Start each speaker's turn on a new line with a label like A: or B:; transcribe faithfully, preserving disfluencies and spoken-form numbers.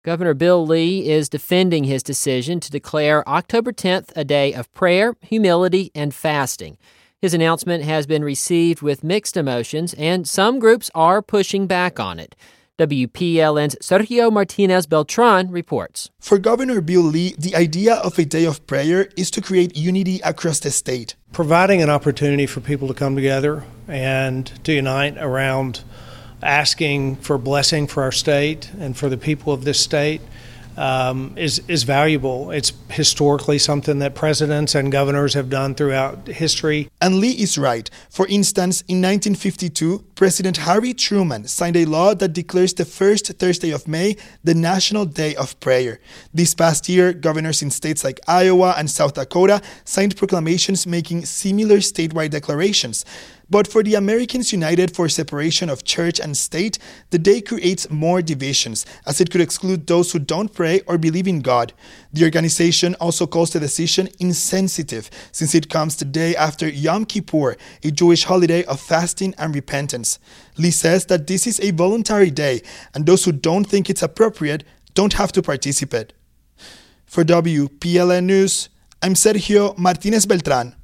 A: Governor Bill Lee is defending his decision to declare October tenth a day of prayer, humility, and fasting. His announcement has been received with mixed emotions, and some groups are pushing back on it. W P L N's Sergio Martinez Beltran reports.
B: For Governor Bill Lee, the idea of a day of prayer is to create unity across the state.
C: Providing an opportunity for people to come together and to unite around asking for blessing for our state and for the people of this state um, is, is valuable. It's historically something that presidents and governors have done throughout history.
B: And Lee is right. For instance, in nineteen fifty-two, President Harry Truman signed a law that declares the first Thursday of May the National Day of Prayer. This past year, governors in states like Iowa and South Dakota signed proclamations making similar statewide declarations. But for the Americans United for Separation of Church and State, the day creates more divisions, as it could exclude those who don't pray or believe in God. The organization also calls the decision insensitive, since it comes the day after Yom Kippur, a Jewish holiday of fasting and repentance. Lee says that this is a voluntary day, and those who don't think it's appropriate don't have to participate. For W P L N News, I'm Sergio Martinez Beltran.